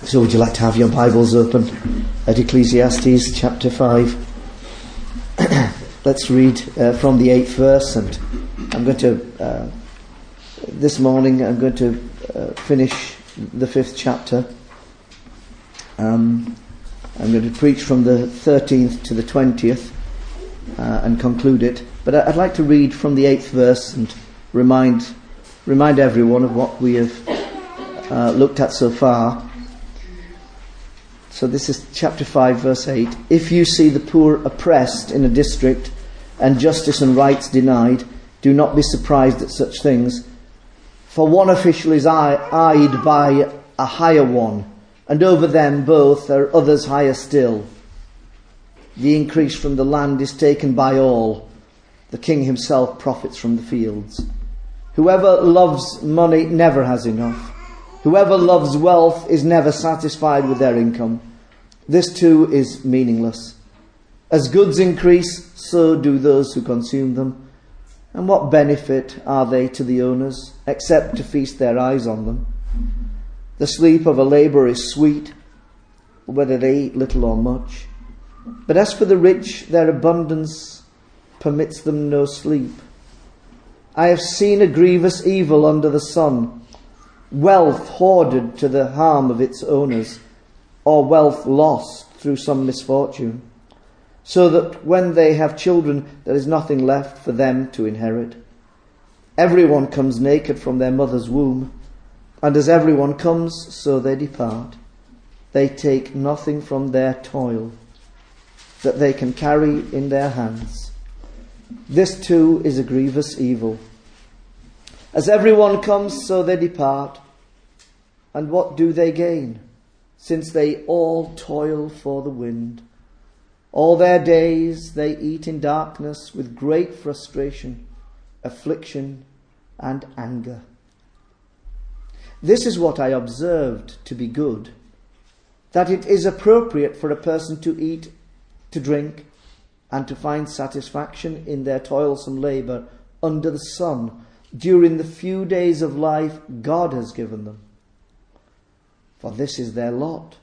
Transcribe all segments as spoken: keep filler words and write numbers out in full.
So would you like to have your Bibles open at Ecclesiastes chapter five? Let's read uh, from the eighth verse, and I'm going to, uh, this morning I'm going to uh, finish the fifth chapter. Um, I'm going to preach from the thirteenth to the twentieth uh, and conclude it. But I'd like to read from the eighth verse and remind remind everyone of what we have uh, looked at so far. So this is chapter five, verse eight. If you see the poor oppressed in a district and justice and rights denied, do not be surprised at such things. For one official is eyed by a higher one, and over them both are others higher still. The increase from the land is taken by all. The king himself profits from the fields. Whoever loves money never has enough. Whoever loves wealth is never satisfied with their income. This too is meaningless. As goods increase, so do those who consume them. And what benefit are they to the owners, except to feast their eyes on them? The sleep of a labourer is sweet, whether they eat little or much. But as for the rich, their abundance permits them no sleep. I have seen a grievous evil under the sun, wealth hoarded to the harm of its owners, or wealth lost through some misfortune, so that when they have children there is nothing left for them to inherit. Everyone comes naked from their mother's womb, and as everyone comes, so they depart. They take nothing from their toil that they can carry in their hands. This too is a grievous evil. As everyone comes, so they depart. And what do they gain, since they all toil for the wind? All their days they eat in darkness with great frustration, affliction, and anger. This is what I observed to be good, that it is appropriate for a person to eat, to drink, and to find satisfaction in their toilsome labour under the sun during the few days of life God has given them. For this is their lot.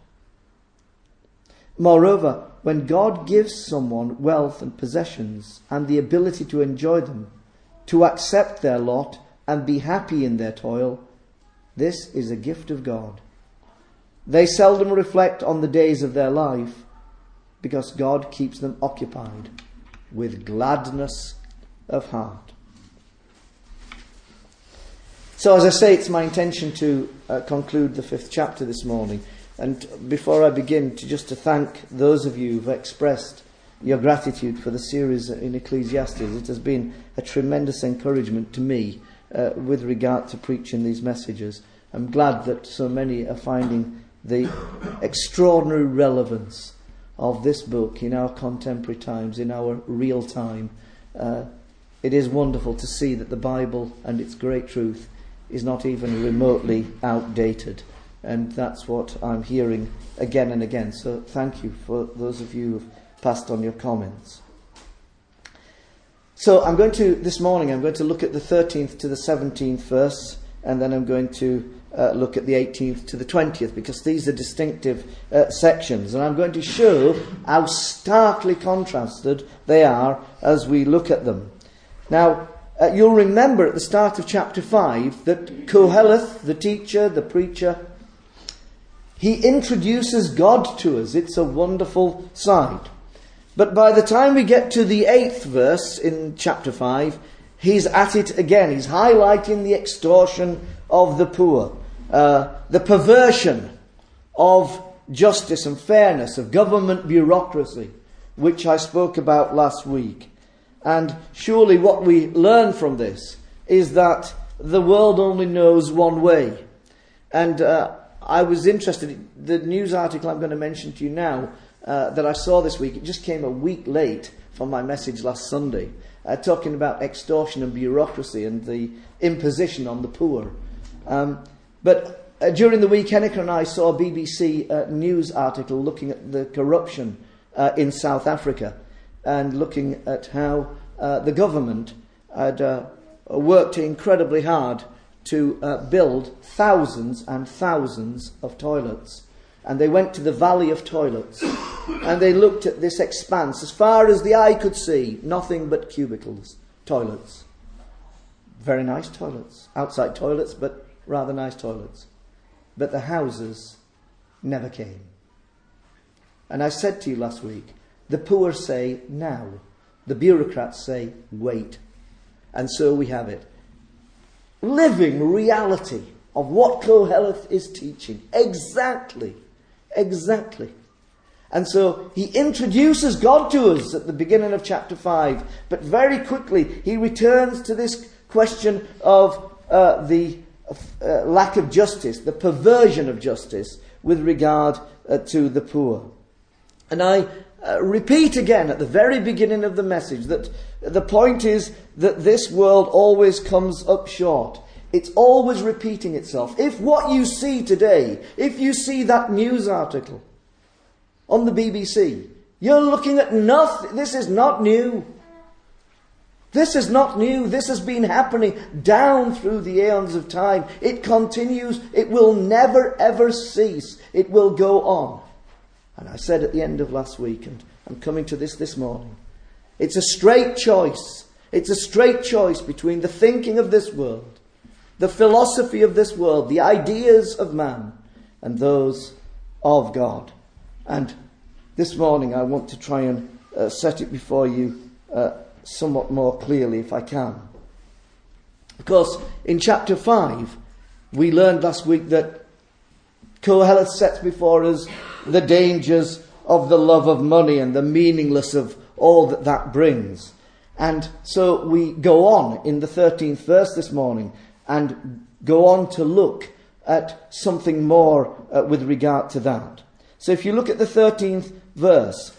Moreover, when God gives someone wealth and possessions and the ability to enjoy them, to accept their lot and be happy in their toil, this is a gift of God. They seldom reflect on the days of their life, because God keeps them occupied with gladness of heart. So as I say, it's my intention to uh, conclude the fifth chapter this morning. And before I begin, to just to thank those of you who've expressed your gratitude for the series in Ecclesiastes. It has been a tremendous encouragement to me uh, with regard to preaching these messages. I'm glad that so many are finding the extraordinary relevance of this book in our contemporary times, in our real time. Uh, it is wonderful to see that the Bible and its great truth is not even remotely outdated. And that's what I'm hearing again and again. So thank you for those of you who've passed on your comments. So I'm going to, this morning, I'm going to look at the thirteenth to the seventeenth verse, and then I'm going to uh, look at the eighteenth to the twentieth, because these are distinctive uh, sections. And I'm going to show how starkly contrasted they are as we look at them. Now, Uh, you'll remember at the start of chapter five that Koheleth, the teacher, the preacher, he introduces God to us. It's a wonderful sight. But by the time we get to the eighth verse in chapter five, he's at it again. He's highlighting the extortion of the poor, uh, the perversion of justice and fairness, of government bureaucracy, which I spoke about last week. And surely what we learn from this is that the world only knows one way. And uh, I was interested, the news article I'm going to mention to you now uh, that I saw this week, it just came a week late from my message last Sunday, uh, talking about extortion and bureaucracy and the imposition on the poor. Um, but uh, during the week, Henniker and I saw a B B C uh, news article looking at the corruption uh, in South Africa, and looking at how uh, the government had uh, worked incredibly hard to uh, build thousands and thousands of toilets and they went to the Valley of Toilets, and they looked at this expanse. As far as the eye could see, nothing but cubicles, toilets. Very nice toilets. Outside toilets, but rather nice toilets. But the houses never came. And I said to you last week, the poor say now. The bureaucrats say wait. And so we have it. Living reality of what Koheleth is teaching. Exactly. Exactly. And so he introduces God to us at the beginning of chapter five. But very quickly he returns to this question of uh, the uh, lack of justice, the perversion of justice with regard uh, to the poor. And I uh, repeat again at the very beginning of the message that the point is that this world always comes up short. It's always repeating itself. If what you see today, if you see that news article on the B B C, you're looking at nothing. This is not new. This is not new. This has been happening down through the aeons of time. It continues. It will never ever cease. It will go on. And I said at the end of last week, and I'm coming to this this morning, it's a straight choice. It's a straight choice between the thinking of this world, the philosophy of this world, the ideas of man, and those of God. And this morning I want to try and uh, set it before you uh, somewhat more clearly if I can. Because in chapter five, we learned last week that Koheleth sets before us the dangers of the love of money and the meaningless of all that that brings. And so we go on in the thirteenth verse this morning and go on to look at something more uh, with regard to that. So if you look at the thirteenth verse,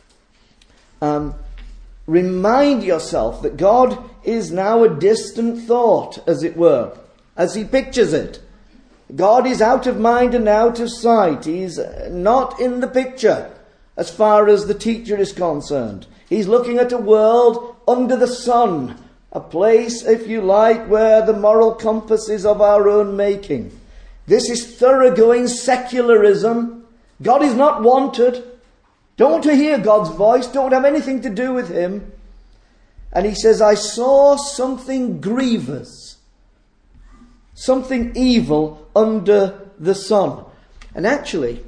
um, remind yourself that God is now a distant thought, as it were, as he pictures it. God is out of mind and out of sight. He's not in the picture as far as the teacher is concerned. He's looking at a world under the sun, a place, if you like, where the moral compass is of our own making. This is thoroughgoing secularism. God is not wanted. Don't want to hear God's voice. Don't have anything to do with him. And he says, I saw something grievous, something evil under the sun. And actually,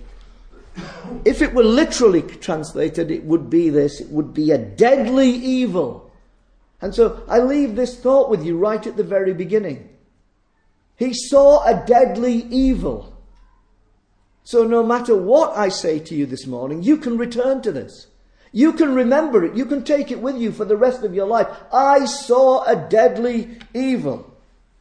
if it were literally translated, it would be this. It would be a deadly evil. And so I leave this thought with you right at the very beginning. He saw a deadly evil. So no matter what I say to you this morning, you can return to this. You can remember it. You can take it with you for the rest of your life. I saw a deadly evil.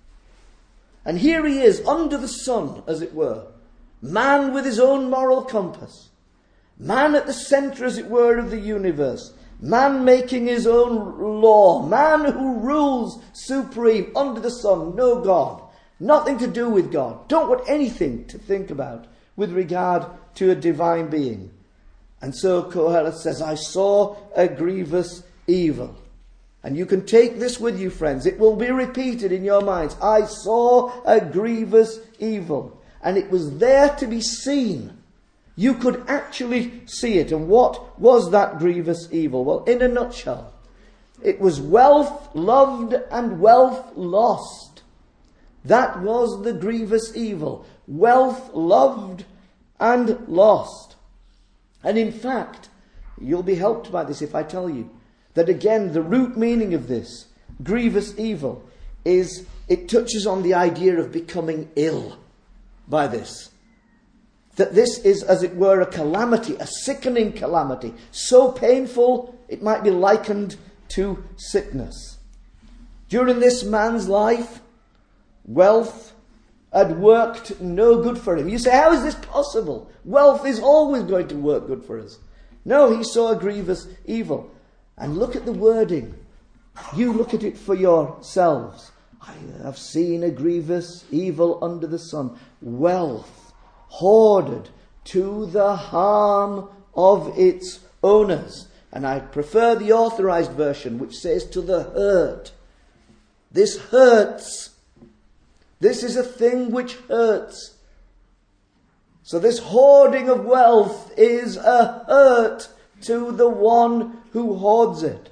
And here he is, under the sun, as it were. Man with his own moral compass. Man at the centre, as it were, of the universe. Man making his own law. Man who rules supreme under the sun. No God. Nothing to do with God. Don't want anything to think about with regard to a divine being. And so Koheleth says, I saw a grievous evil. And you can take this with you, friends. It will be repeated in your minds. I saw a grievous evil. And it was there to be seen. You could actually see it. And what was that grievous evil? Well, in a nutshell, it was wealth loved and wealth lost. That was the grievous evil. Wealth loved and lost. And in fact, you'll be helped by this if I tell you that again, the root meaning of this grievous evil is it touches on the idea of becoming ill by this. That this is, as it were, a calamity, a sickening calamity, so painful it might be likened to sickness. During this man's life, wealth had worked no good for him. You say, how is this possible? Wealth is always going to work good for us. No, he saw a grievous evil. And look at the wording. You look at it for yourselves. I have seen a grievous evil under the sun. Wealth hoarded to the harm of its owners. And I prefer the authorized version, which says to the hurt. This hurts. This is a thing which hurts. So this hoarding of wealth is a hurt to the one who hoards it.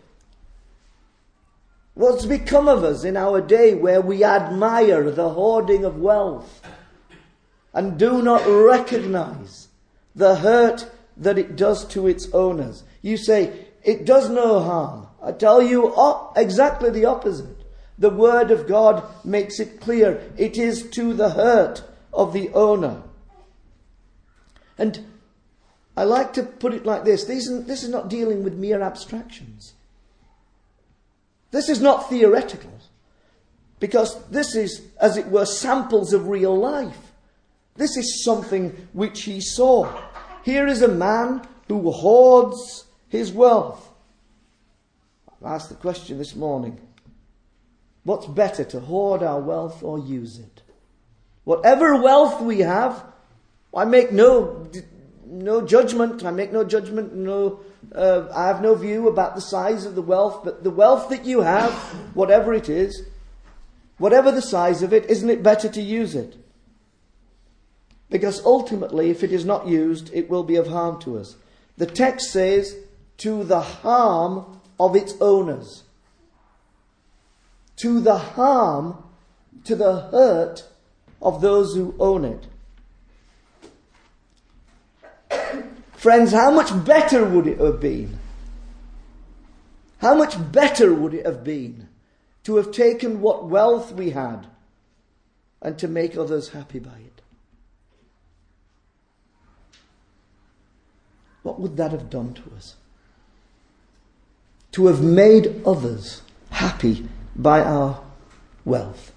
What's become of us in our day where we admire the hoarding of wealth and do not recognize the hurt that it does to its owners? You say, it does no harm. I tell you oh, exactly the opposite. The Word of God makes it clear. It is to the hurt of the owner. And I like to put it like this. These, this is not dealing with mere abstractions. This is not theoretical. Because this is, as it were, samples of real life. This is something which he saw. Here is a man who hoards his wealth. I've asked the question this morning. What's better, to hoard our wealth or use it? Whatever wealth we have, I make no no judgment. I make no judgment. No, uh, I have no view about the size of the wealth. But the wealth that you have, whatever it is, whatever the size of it, isn't it better to use it? Because ultimately, if it is not used, it will be of harm to us. The text says, to the harm of its owners. To the harm, to the hurt of those who own it. Friends, how much better would it have been? How much better would it have been to have taken what wealth we had and to make others happy by it? What would that have done to us? To have made others happy by our wealth.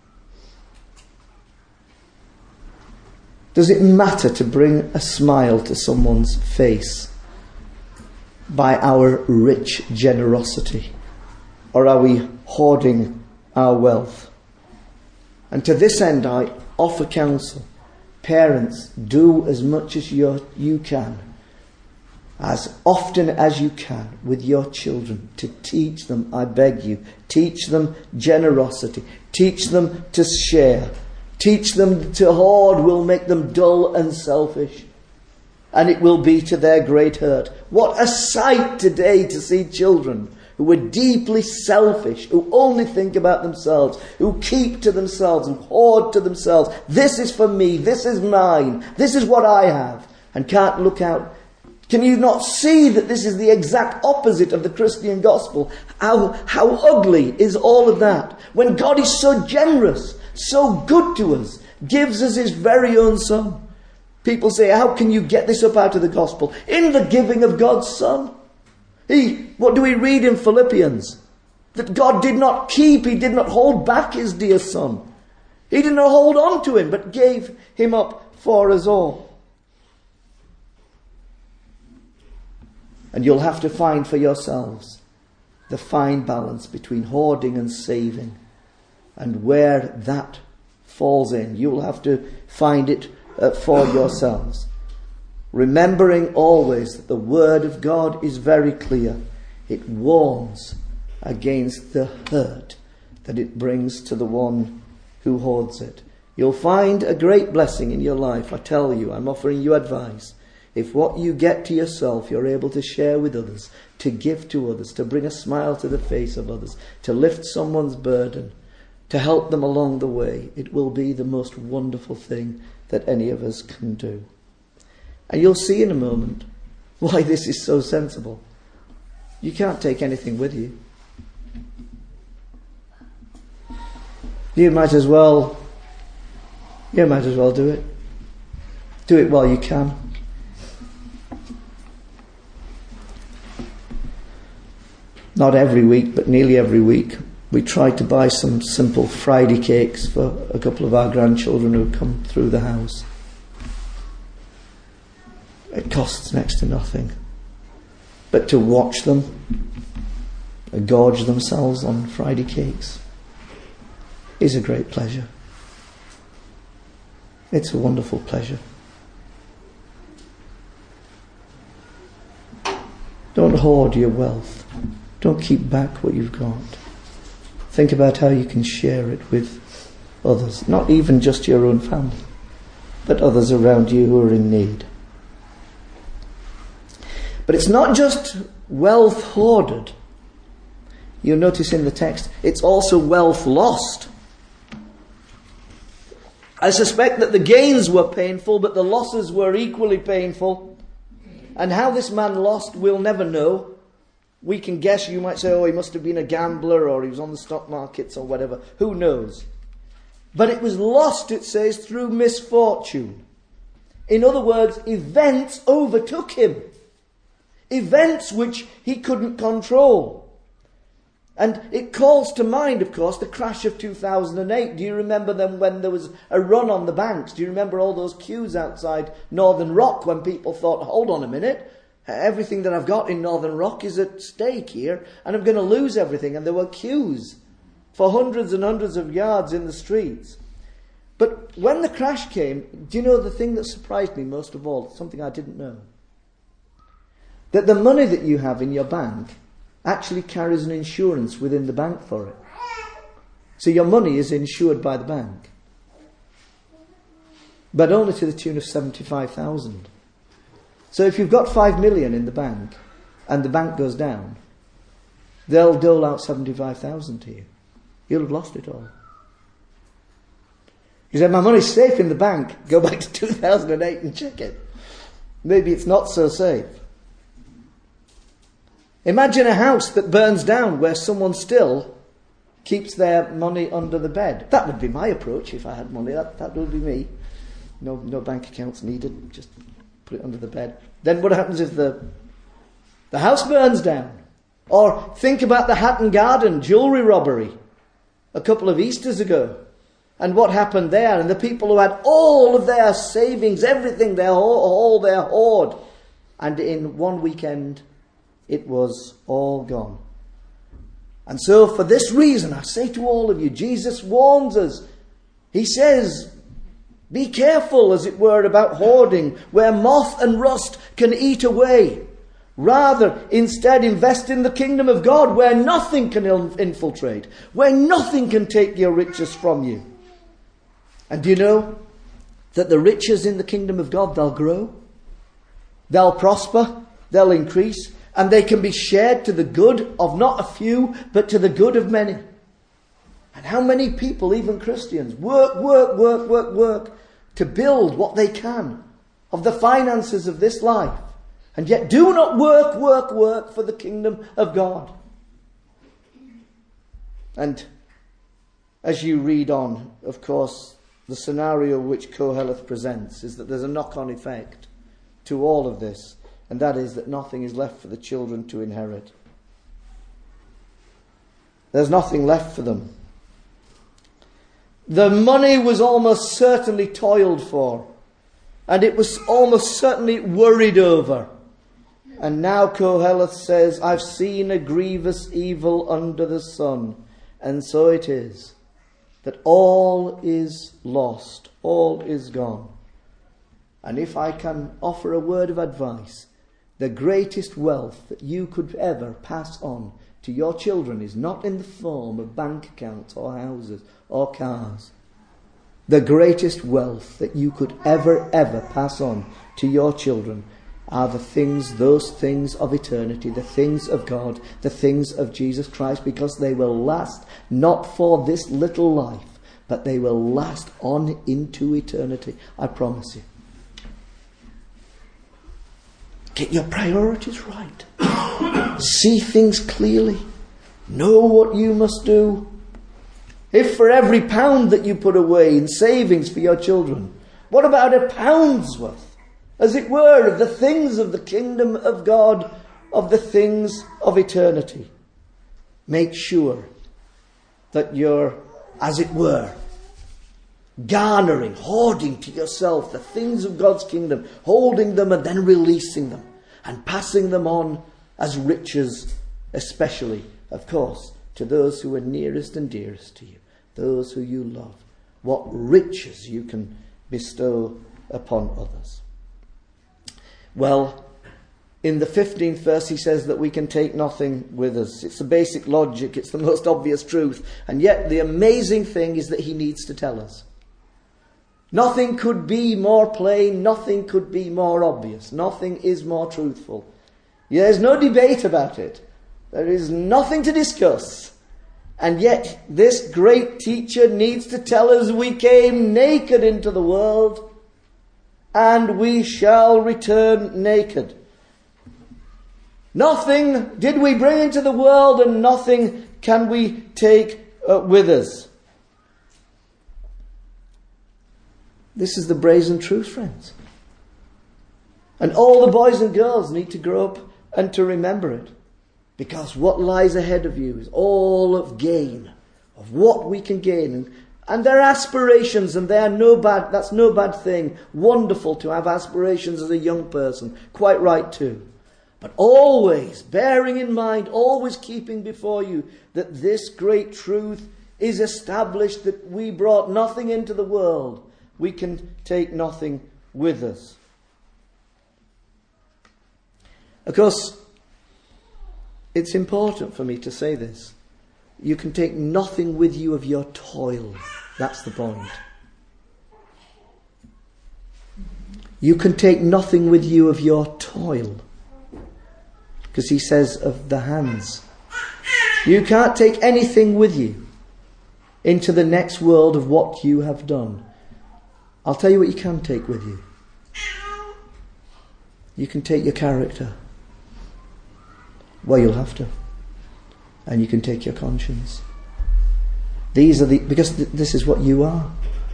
Does it matter to bring a smile to someone's face by our rich generosity? Or are we hoarding our wealth? And to this end I offer counsel. Parents, do as much as you you can, as often as you can, with your children, to teach them, I beg you, teach them generosity. Teach them to share. Teach them to hoard will make them dull and selfish. And it will be to their great hurt. What a sight today to see children who are deeply selfish, who only think about themselves, who keep to themselves and hoard to themselves. This is for me, this is mine, this is what I have, and can't look out. Can you not see that this is the exact opposite of the Christian gospel? How, how ugly is all of that? When God is so generous, so good to us, gives us his very own Son. People say, how can you get this up out of the gospel? In the giving of God's Son. He, what do we read in Philippians? That God did not keep, he did not hold back his dear Son. He did not hold on to him, but gave him up for us all. And you'll have to find for yourselves the fine balance between hoarding and saving. And where that falls in, you'll have to find it uh, for yourselves. Remembering always that the Word of God is very clear. It warns against the hurt that it brings to the one who hoards it. You'll find a great blessing in your life, I tell you. I'm offering you advice. If what you get to yourself you're able to share with others, to give to others, to bring a smile to the face of others, to lift someone's burden, to help them along the way, it will be the most wonderful thing that any of us can do. And you'll see in a moment why this is so sensible. You can't take anything with you. You might as well, you might as well do it. Do it while you can. Not every week, but nearly every week, we try to buy some simple Friday cakes for a couple of our grandchildren who come through the house. It costs next to nothing. But to watch them gorge themselves on Friday cakes is a great pleasure. It's a wonderful pleasure. Don't hoard your wealth. Don't keep back what you've got. Think about how you can share it with others. Not even just your own family, but others around you who are in need. But it's not just wealth hoarded. You'll notice in the text, it's also wealth lost. I suspect that the gains were painful, but the losses were equally painful. And how this man lost, we'll never know. We can guess. You might say, oh, he must have been a gambler, or he was on the stock markets, or whatever. Who knows? But it was lost, it says, through misfortune. In other words, events overtook him. Events which he couldn't control. And it calls to mind, of course, the crash of two thousand eight. Do you remember them when there was a run on the banks? Do you remember all those queues outside Northern Rock when people thought, hold on a minute, everything that I've got in Northern Rock is at stake here and I'm going to lose everything. And there were queues for hundreds and hundreds of yards in the streets. But when the crash came, do you know the thing that surprised me most of all? Something I didn't know. That the money that you have in your bank actually carries an insurance within the bank for it. So your money is insured by the bank. But only to the tune of seventy-five thousand. So if you've got five million in the bank and the bank goes down, they'll dole out seventy-five thousand to you. You'll have lost it all. You say, my money's safe in the bank. Go back to two thousand eight and check it. Maybe it's not so safe. Imagine a house that burns down where someone still keeps their money under the bed. That would be my approach if I had money. That, that would be me. No, no bank accounts needed. Just put it under the bed. Then what happens if the, the house burns down? Or think about the Hatton Garden jewellery robbery a couple of Easters ago. And what happened there? And the people who had all of their savings, everything, their all their hoard. And in one weekend, it was all gone. And so for this reason, I say to all of you, Jesus warns us. He says, be careful, as it were, about hoarding, where moth and rust can eat away. Rather, instead, invest in the kingdom of God, where nothing can infiltrate, where nothing can take your riches from you. And do you know that the riches in the kingdom of God, they'll grow, they'll prosper, they'll increase, and they can be shared to the good of not a few, but to the good of many. And how many people, even Christians, work, work, work, work, work to build what they can of the finances of this life, and yet do not work, work, work for the kingdom of God. And as you read on, of course, the scenario which Koheleth presents is that there's a knock-on effect to all of this. And that is that nothing is left for the children to inherit. There's nothing left for them. The money was almost certainly toiled for. And it was almost certainly worried over. And now Koheleth says, I've seen a grievous evil under the sun. And so it is. That all is lost. All is gone. And if I can offer a word of advice, the greatest wealth that you could ever pass on to your children is not in the form of bank accounts or houses or cars. The greatest wealth that you could ever, ever pass on to your children are the things, those things of eternity, the things of God, the things of Jesus Christ, because they will last not for this little life, but they will last on into eternity. I promise you. Get your priorities right. See things clearly. Know what you must do. If for every pound that you put away in savings for your children, what about a pound's worth, as it were, of the things of the kingdom of God, of the things of eternity? Make sure that you're, as it were, garnering, hoarding to yourself the things of God's kingdom, holding them and then releasing them and passing them on as riches, especially, of course, to those who are nearest and dearest to you, those who you love. What riches you can bestow upon others. Well, in the fifteenth verse he says that we can take nothing with us. It's the basic logic, it's the most obvious truth, and yet the amazing thing is that he needs to tell us. Nothing could be more plain, nothing could be more obvious, nothing is more truthful. There's no debate about it. There is nothing to discuss. And yet this great teacher needs to tell us we came naked into the world and we shall return naked. Nothing did we bring into the world and nothing can we take uh, with us. This is the brazen truth, friends. And all the boys and girls need to grow up and to remember it. Because what lies ahead of you is all of gain, of what we can gain. And, and their aspirations, and they are no bad, that's no bad thing. Wonderful to have aspirations as a young person. Quite right too. But always bearing in mind, always keeping before you that this great truth is established, that we brought nothing into the world. We can take nothing with us. Of course, it's important for me to say this. You can take nothing with you of your toil. That's the point. You can take nothing with you of your toil. Because he says of the hands. You can't take anything with you into the next world of what you have done. I'll tell you what you can take with you. You can take your character. Well, you'll have to. And you can take your conscience. These are the, because th- this is what you are.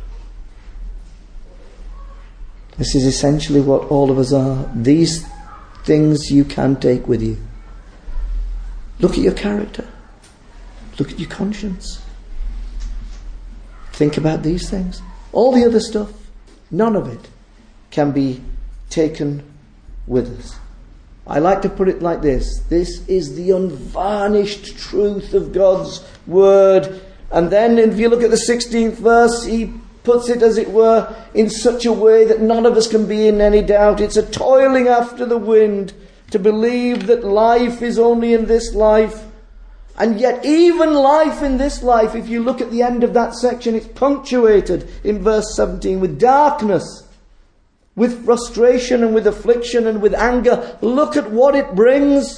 This is essentially what all of us are. These things you can take with you. Look at your character. Look at your conscience. Think about these things. All the other stuff, none of it can be taken with us. I like to put it like this. This is the unvarnished truth of God's word. And then if you look at the sixteenth verse, he puts it, as it were, in such a way that none of us can be in any doubt. It's a toiling after the wind to believe that life is only in this life. And yet even life in this life, if you look at the end of that section, it's punctuated in verse seventeen with darkness, with frustration and with affliction and with anger. Look at what it brings.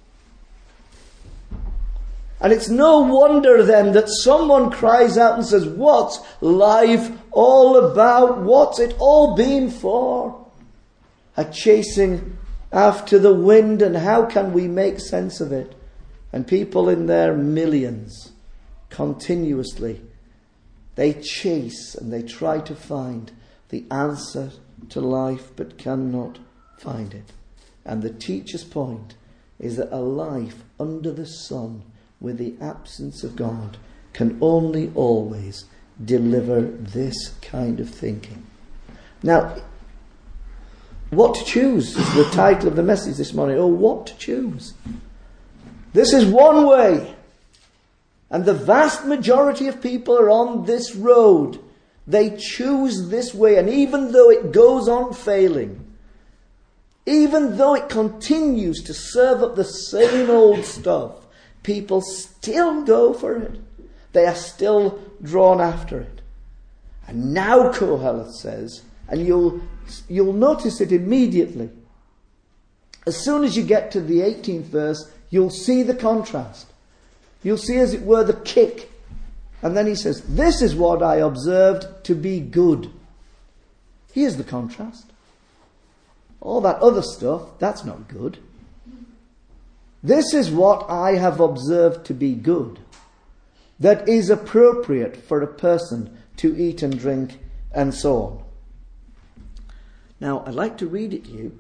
And it's no wonder then that someone cries out and says, what's life all about? What's it all been for? A chasing after the wind, and how can we make sense of it? And people in their millions, continuously, they chase and they try to find the answer to life, but cannot find it. And the teacher's point is that a life under the sun with the absence of God can only always deliver this kind of thinking. Now, what to choose is the title of the message this morning. Oh, what to choose? This is one way. And the vast majority of people are on this road. They choose this way. And even though it goes on failing, even though it continues to serve up the same old stuff, people still go for it. They are still drawn after it. And now Koheleth says, and you'll, you'll notice it immediately. As soon as you get to the eighteenth verse, you'll see the contrast. You'll see, as it were, the kick. And then he says, this is what I observed to be good. Here's the contrast. All that other stuff, that's not good. This is what I have observed to be good, that is appropriate for a person to eat and drink and so on. Now, I'd like to read it to you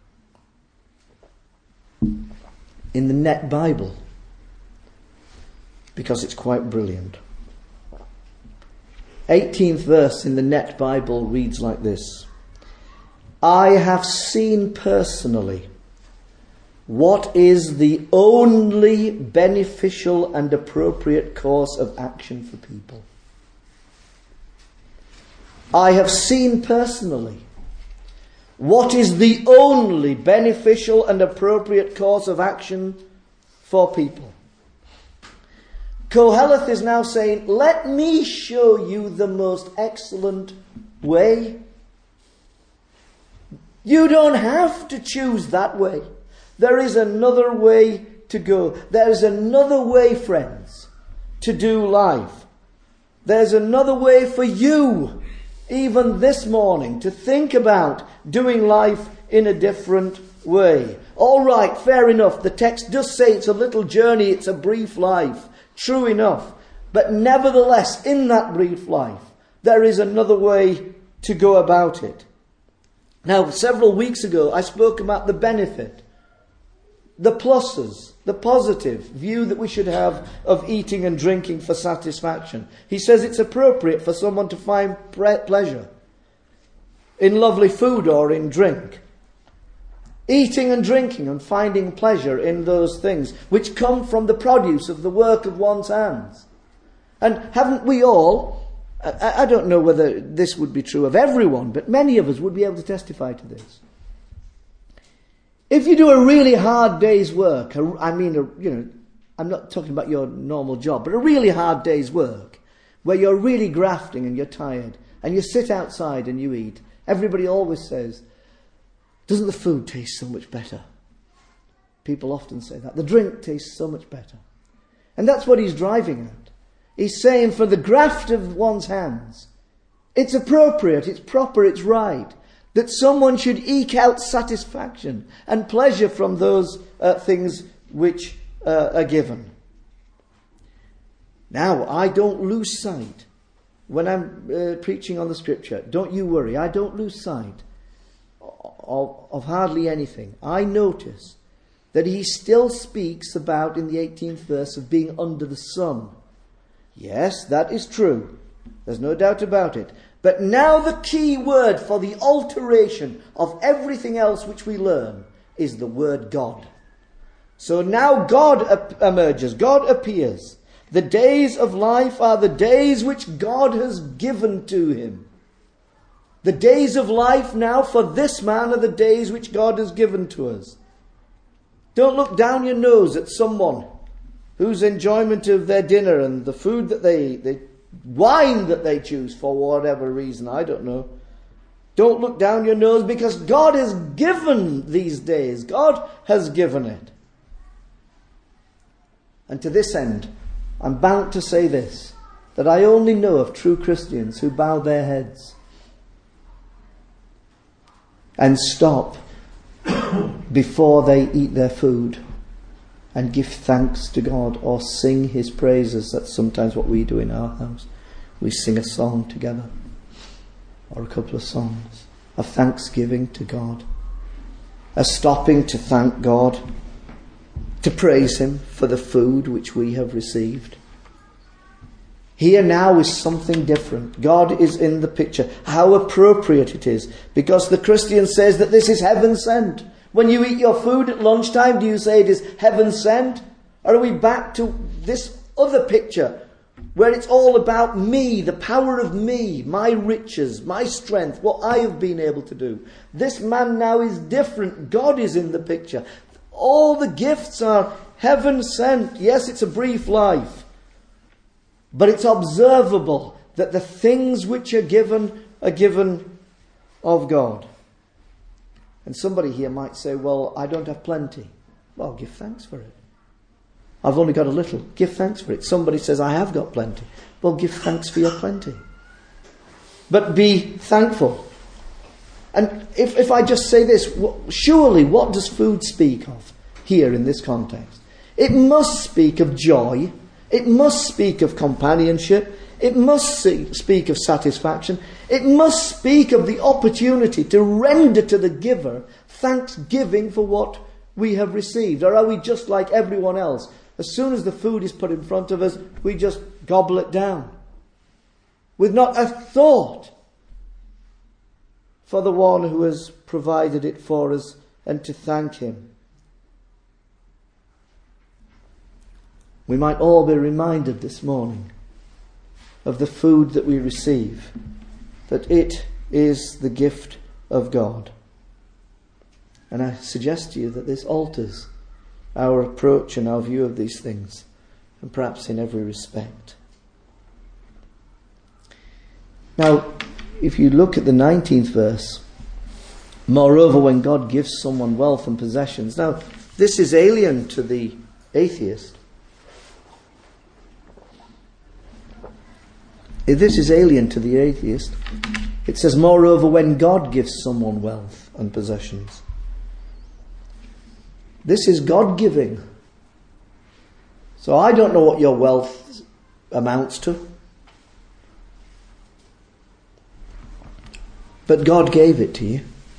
in the Net Bible, because it's quite brilliant. eighteenth verse in the Net Bible reads like this. I have seen personally what is the only beneficial and appropriate course of action for people. I have seen personally what is the only beneficial and appropriate course of action for people. Koheleth is now saying, let me show you the most excellent way. You don't have to choose that way. There is another way to go. There is another way, friends, to do life. There's another way for you, even this morning, to think about doing life in a different way. All right, fair enough. The text does say it's a little journey, it's a brief life. True enough. But nevertheless, in that brief life, there is another way to go about it. Now, several weeks ago, I spoke about the benefit, the pluses, the positive view that we should have of eating and drinking for satisfaction. He says it's appropriate for someone to find pre- pleasure in lovely food or in drink. Eating and drinking and finding pleasure in those things which come from the produce of the work of one's hands. And haven't we all, I, I don't know whether this would be true of everyone, but many of us would be able to testify to this. If you do a really hard day's work, I mean, you know, I'm not talking about your normal job, but a really hard day's work, where you're really grafting and you're tired, and you sit outside and you eat, everybody always says, doesn't the food taste so much better? People often say that. The drink tastes so much better. And that's what he's driving at. He's saying for the graft of one's hands, it's appropriate, it's proper, it's right, that someone should eke out satisfaction and pleasure from those uh, things which uh, are given. Now, I don't lose sight, when I'm uh, preaching on the scripture, don't you worry, I don't lose sight of, of hardly anything. I notice that he still speaks about, in the eighteenth verse, of being under the sun. Yes, that is true. There's no doubt about it. But now the key word for the alteration of everything else which we learn is the word God. So now God ap- emerges, God appears. The days of life are the days which God has given to him. The days of life now for this man are the days which God has given to us. Don't look down your nose at someone whose enjoyment of their dinner and the food that they eat, the wine that they choose for whatever reason, I don't know. Don't look down your nose, because God has given these days. God has given it. And to this end, I'm bound to say this, that I only know of true Christians who bow their heads and stop before they eat their food and give thanks to God or sing his praises. That's sometimes what we do in our house. We sing a song together, or a couple of songs of thanksgiving to God, a stopping to thank God, to praise him for the food which we have received. Here now is something different. God is in the picture. How appropriate it is, because the Christian says that this is heaven sent. When you eat your food at lunchtime, do you say it is heaven sent? Or are we back to this other picture where it's all about me, the power of me, my riches, my strength, what I have been able to do? This man now is different. God is in the picture. All the gifts are heaven sent. Yes, it's a brief life, but it's observable that the things which are given are given of God. And somebody here might say, well, I don't have plenty. Well, give thanks for it. I've only got a little. Give thanks for it. Somebody says, I have got plenty. Well, give thanks for your plenty. But be thankful. And if, if I just say this, surely what does food speak of here in this context? It must speak of joy. It must speak of companionship. It must speak of satisfaction. It must speak of the opportunity to render to the giver thanksgiving for what we have received. Or are we just like everyone else? As soon as the food is put in front of us, we just gobble it down, with not a thought for the one who has provided it for us and to thank him. We might all be reminded this morning of the food that we receive, that it is the gift of God. And I suggest to you that this alters our approach and our view of these things, and perhaps in every respect. Now, if you look at the nineteenth verse, moreover, when God gives someone wealth and possessions. Now, this is alien to the atheist. This is alien to the atheist. It says, moreover, when God gives someone wealth and possessions. This is God giving. So I don't know what your wealth amounts to. But God gave it to you.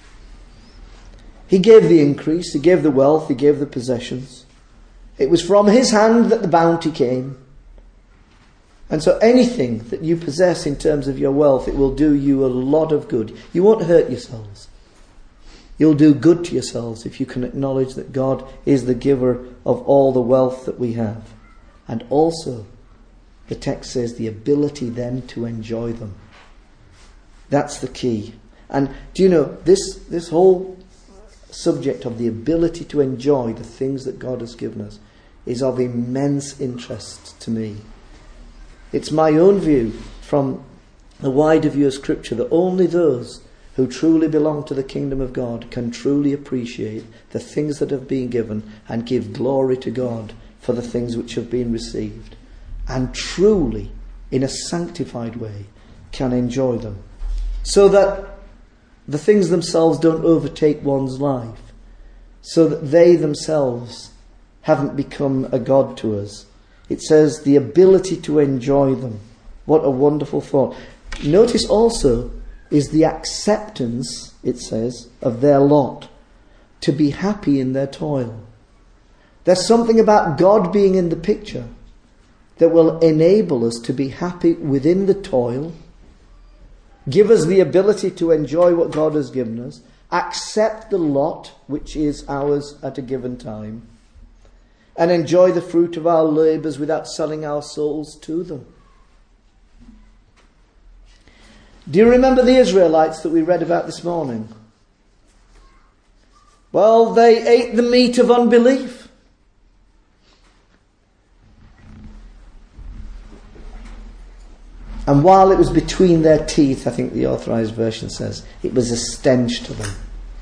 He gave the increase, He gave the wealth, He gave the possessions. It was from His hand that the bounty came. And so anything that you possess in terms of your wealth, it will do you a lot of good. You won't hurt yourselves. You'll do good to yourselves if you can acknowledge that God is the giver of all the wealth that we have. And also, the text says, the ability then to enjoy them. That's the key. And do you know, this, this whole subject of the ability to enjoy the things that God has given us is of immense interest to me. It's my own view from the wider view of Scripture that only those who truly belong to the kingdom of God can truly appreciate the things that have been given and give glory to God for the things which have been received, and truly, in a sanctified way, can enjoy them, so that the things themselves don't overtake one's life, so that they themselves haven't become a god to us. It says the ability to enjoy them. What a wonderful thought. Notice also is the acceptance, it says, of their lot, to be happy in their toil. There's something about God being in the picture that will enable us to be happy within the toil, give us the ability to enjoy what God has given us, accept the lot which is ours at a given time, and enjoy the fruit of our labours without selling our souls to them. Do you remember the Israelites that we read about this morning? Well, they ate the meat of unbelief. And while it was between their teeth, I think the Authorised Version says, it was a stench to them.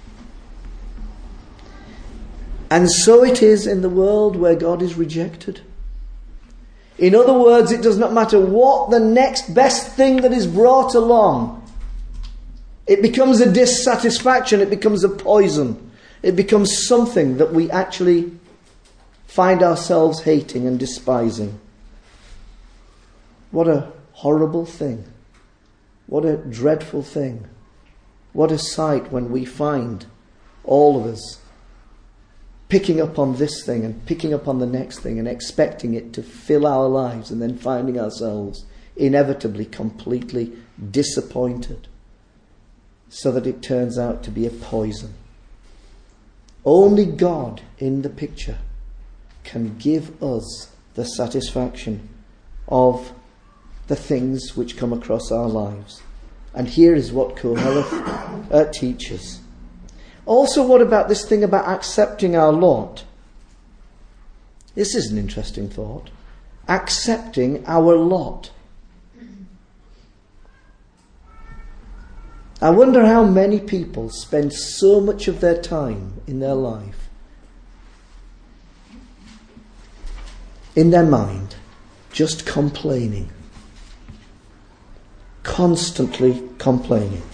And so it is in the world where God is rejected. In other words, it does not matter what the next best thing that is brought along. It becomes a dissatisfaction, it becomes a poison. It becomes something that we actually find ourselves hating and despising. What a horrible thing. What a dreadful thing. What a sight when we find all of us picking up on this thing and picking up on the next thing and expecting it to fill our lives, and then finding ourselves inevitably completely disappointed, so that it turns out to be a poison. Only God in the picture can give us the satisfaction of the things which come across our lives. And here is what Koheleth uh, teaches. Also, what about this thing about accepting our lot? This is an interesting thought. Accepting our lot. I wonder how many people spend so much of their time in their life, in their mind, just complaining. Constantly complaining.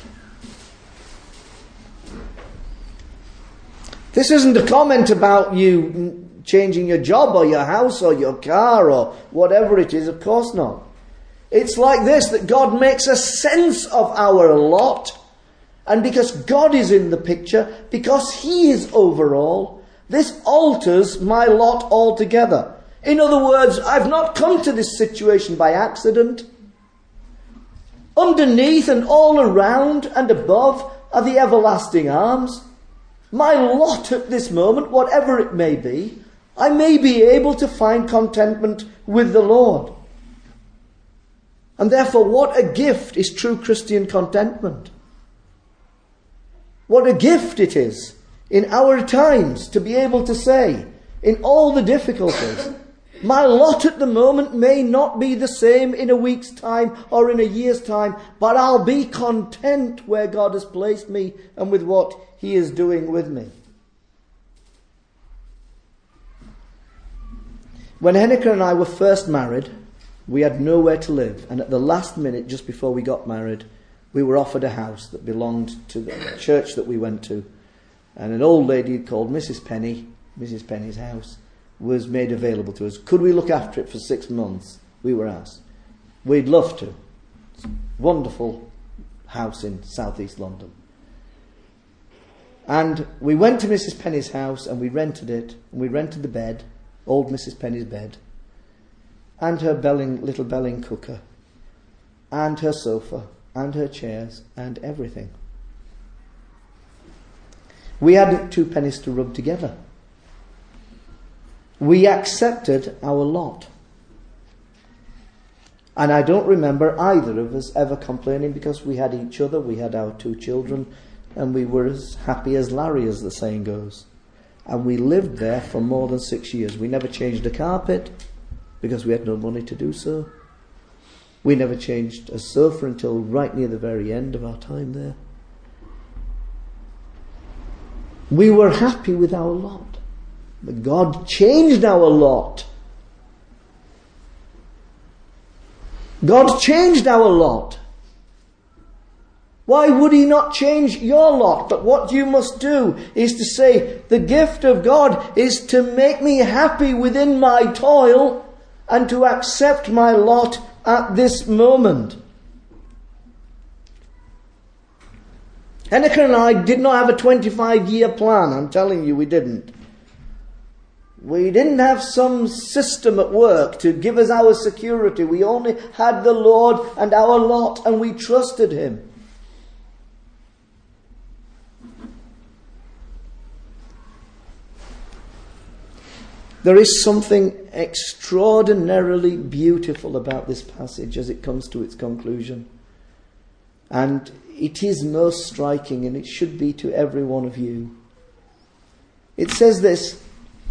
This isn't a comment about you changing your job or your house or your car or whatever it is. Of course not. It's like this, that God makes a sense of our lot. And because God is in the picture, because He is over all, this alters my lot altogether. In other words, I've not come to this situation by accident. Underneath and all around and above are the everlasting arms. My lot at this moment, whatever it may be, I may be able to find contentment with the Lord. And therefore, what a gift is true Christian contentment. What a gift it is in our times to be able to say, in all the difficulties, My lot at the moment may not be the same in a week's time or in a year's time, but I'll be content where God has placed me and with what He is doing with me. When Henneke and I were first married, we had nowhere to live, and at the last minute, just before we got married, we were offered a house that belonged to the church that we went to. And an old lady called Missus Penny, Missus Penny's house, was made available to us. Could we look after it for six months? We were asked. We'd love to. It's a wonderful house in southeast London. And we went to Missus Penny's house and we rented it. And we rented the bed, old Missus Penny's bed, and her belling, little belling cooker, and her sofa, and her chairs, and everything. We hadn't two pennies to rub together. We accepted our lot. And I don't remember either of us ever complaining, because we had each other, we had our two children, and we were as happy as Larry, as the saying goes. And we lived there for more than six years. We never changed a carpet, because we had no money to do so. We never changed a sofa until right near the very end of our time there. We were happy with our lot. But God changed our lot. God changed our lot. Why would He not change your lot? But what you must do is to say, the gift of God is to make me happy within my toil and to accept my lot at this moment. Henneke and I did not have a twenty-five year plan. I'm telling you, we didn't. We didn't have some system at work to give us our security. We only had the Lord and our lot, and we trusted Him. There is something extraordinarily beautiful about this passage as it comes to its conclusion. And it is most striking, and it should be to every one of you. It says this: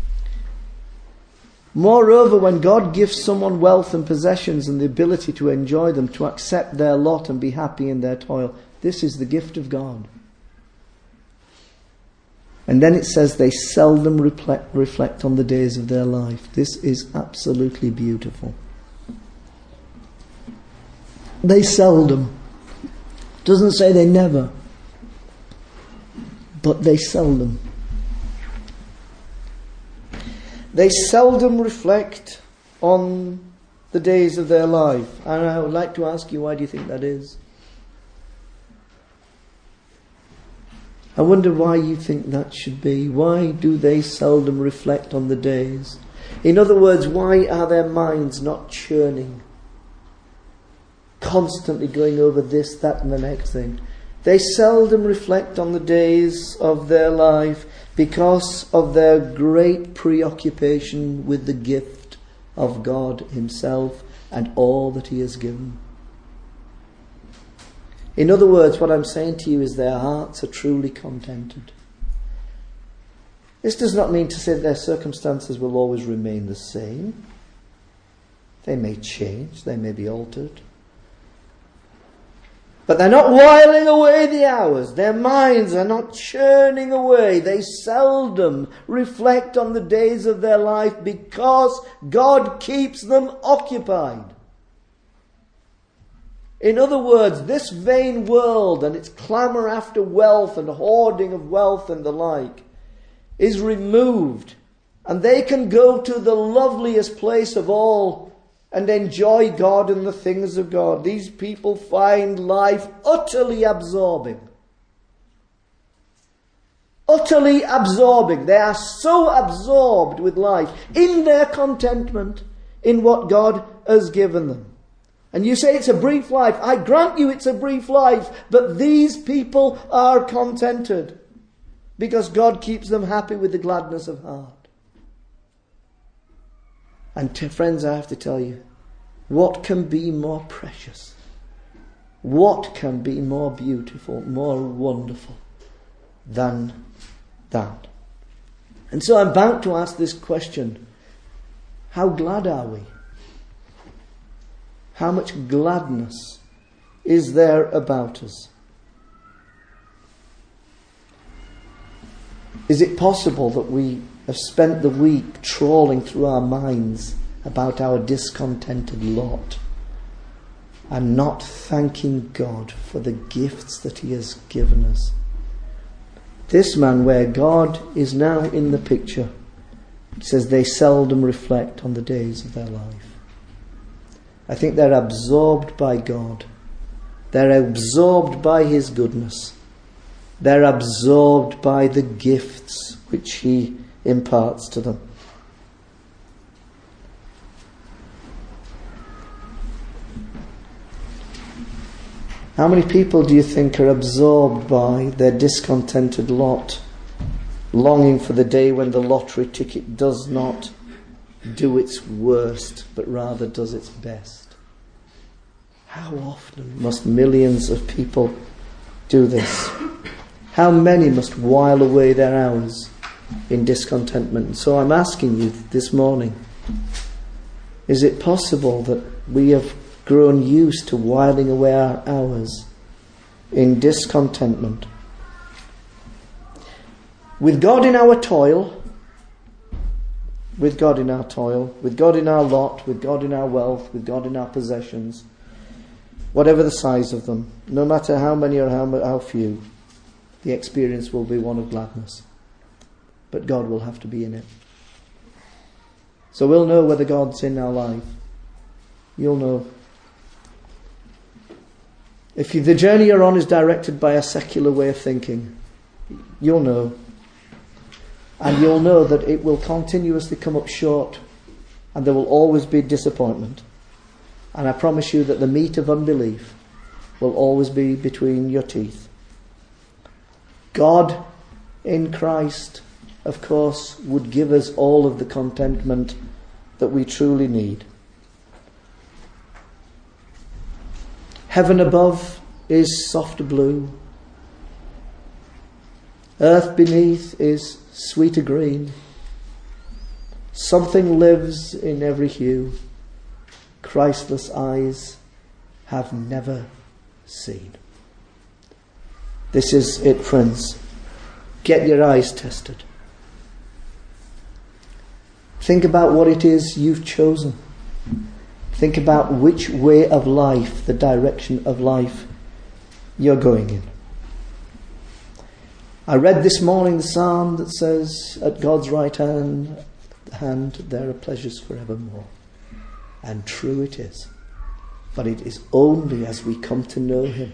moreover, when God gives someone wealth and possessions and the ability to enjoy them, to accept their lot and be happy in their toil, this is the gift of God. And then it says they seldom reflect, reflect on the days of their life. This is absolutely beautiful. They seldom. Doesn't say they never. But they seldom. They seldom reflect on the days of their life. And I would like to ask you, why do you think that is? I wonder why you think that should be. Why do they seldom reflect on the days? In other words, why are their minds not churning? Constantly going over this, that and the next thing. They seldom reflect on the days of their life because of their great preoccupation with the gift of God Himself and all that He has given. In other words, what I'm saying to you is their hearts are truly contented. This does not mean to say that their circumstances will always remain the same. They may change, they may be altered. But they're not whiling away the hours. Their minds are not churning away. They seldom reflect on the days of their life because God keeps them occupied. In other words, this vain world and its clamour after wealth and hoarding of wealth and the like is removed, and they can go to the loveliest place of all and enjoy God and the things of God. These people find life utterly absorbing. Utterly absorbing. They are so absorbed with life in their contentment in what God has given them. And you say it's a brief life. I grant you it's a brief life. But these people are contented because God keeps them happy with the gladness of heart. And to friends, I have to tell you, what can be more precious? What can be more beautiful, more wonderful than that? And so I'm bound to ask this question. How glad are we? How much gladness is there about us? Is it possible that we have spent the week trawling through our minds about our discontented lot and not thanking God for the gifts that He has given us? This man, where God is now in the picture, it says they seldom reflect on the days of their life. I think they're absorbed by God. They're absorbed by His goodness. They're absorbed by the gifts which He imparts to them. How many people do you think are absorbed by their discontented lot, longing for the day when the lottery ticket does not do its worst, but rather does its best? How often must millions of people do this? How many must while away their hours in discontentment? So I'm asking you this morning, is it possible that we have grown used to whiling away our hours in discontentment? With God in our toil, with God in our toil, with God in our lot, with God in our wealth, with God in our possessions, whatever the size of them, no matter how many or how, how few, the experience will be one of gladness. But God will have to be in it. So we'll know whether God's in our life. You'll know. If you, the journey you're on is directed by a secular way of thinking, you'll know. And you'll know that it will continuously come up short, and there will always be disappointment. And I promise you that the meat of unbelief will always be between your teeth. God in Christ, of course, would give us all of the contentment that we truly need. Heaven above is soft blue. Earth beneath is sweeter green. Something lives in every hue Christless eyes have never seen. This is it, friends. Get your eyes tested. Think about what it is you've chosen. Think about which way of life, the direction of life you're going in. I read this morning the psalm that says, at God's right hand, hand there are pleasures forevermore. And true it is. But it is only as we come to know Him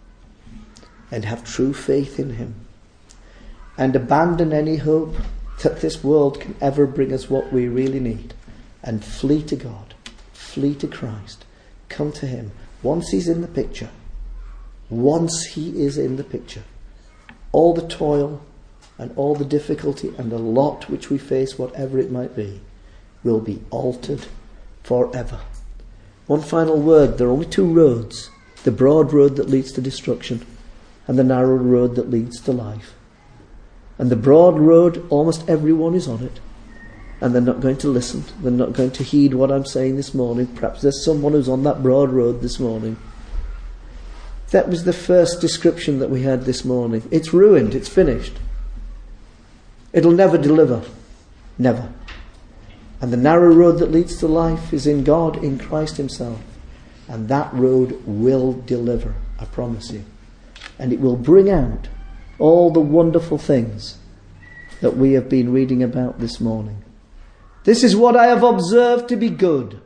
and have true faith in Him and abandon any hope that this world can ever bring us what we really need and flee to God, flee to Christ, come to Him. Once He's in the picture, once He is in the picture, all the toil and all the difficulty and the lot which we face, whatever it might be, will be altered forever. One final word. There are only two roads. The broad road that leads to destruction and the narrow road that leads to life. And the broad road, almost everyone is on it. And they're not going to listen. They're not going to heed what I'm saying this morning. Perhaps there's someone who's on that broad road this morning. That was the first description that we had this morning. It's ruined. It's finished. It'll never deliver. Never. And the narrow road that leads to life is in God, in Christ Himself. And that road will deliver, I promise you. And it will bring out all the wonderful things that we have been reading about this morning. This is what I have observed to be good.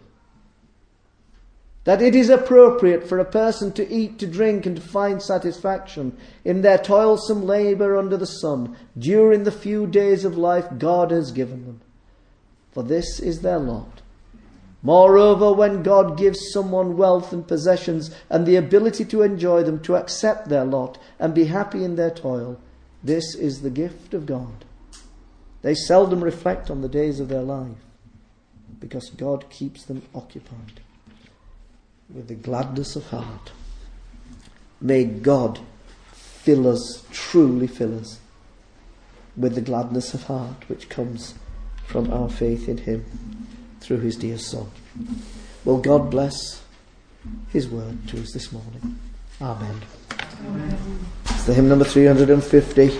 That it is appropriate for a person to eat, to drink, and to find satisfaction in their toilsome labour under the sun during the few days of life God has given them. For this is their lot. Moreover, when God gives someone wealth and possessions and the ability to enjoy them, to accept their lot and be happy in their toil, this is the gift of God. They seldom reflect on the days of their life because God keeps them occupied with the gladness of heart. May God fill us, truly fill us, with the gladness of heart which comes from our faith in Him. through his dear Son. Will God bless his word to us this morning. Amen. Amen. It's the hymn number three hundred fifty.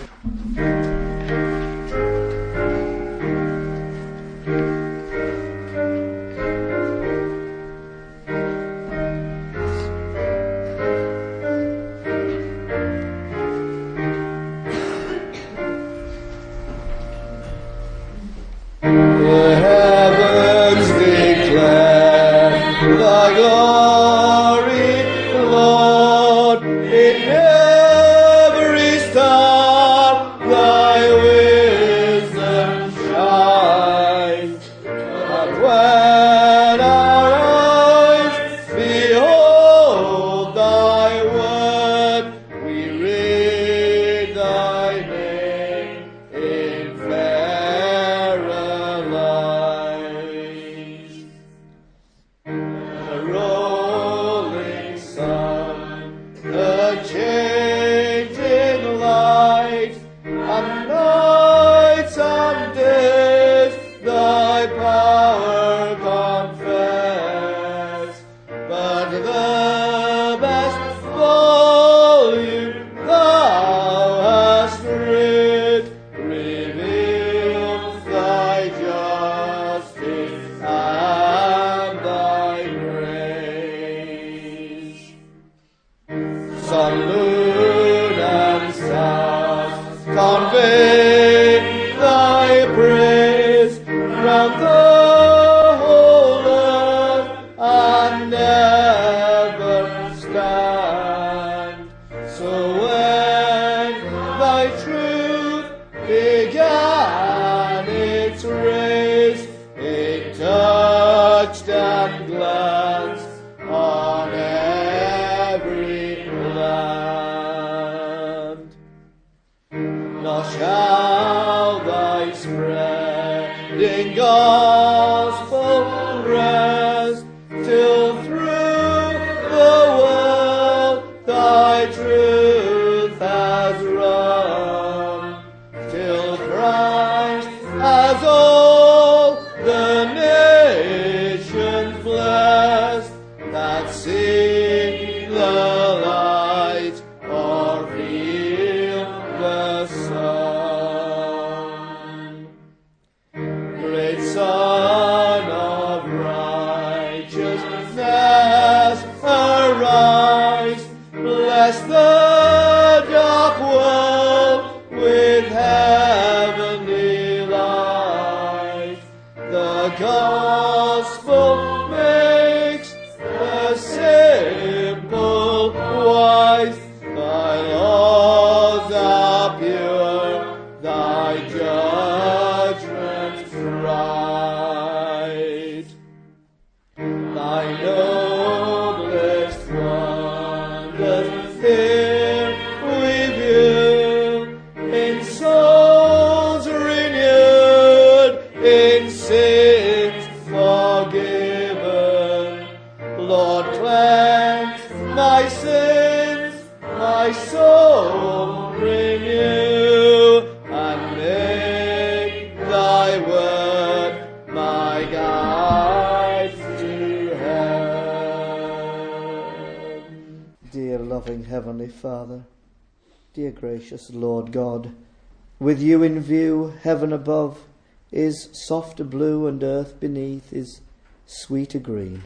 Father, dear gracious Lord God, with you in view, heaven above is softer blue and earth beneath is sweeter green.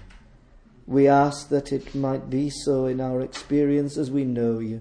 We ask that it might be so in our experience as we know you.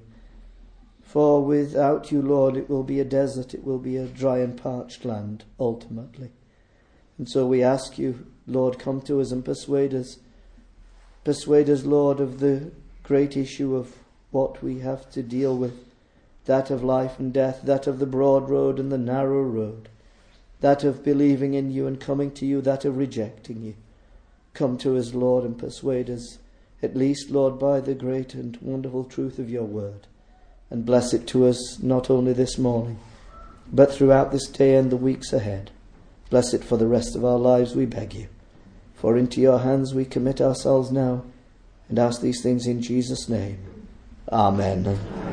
For without you, Lord, it will be a desert, it will be a dry and parched land, ultimately. And so we ask you, Lord, come to us and persuade us. Persuade us, Lord, of the great issue of what we have to deal with, that of life and death, that of the broad road and the narrow road, that of believing in you and coming to you, that of rejecting you. Come to us, Lord, and persuade us, at least, Lord, by the great and wonderful truth of your word, and bless it to us not only this morning, but throughout this day and the weeks ahead. Bless it for the rest of our lives, we beg you. For into your hands we commit ourselves now, and ask these things in Jesus' name. Amen.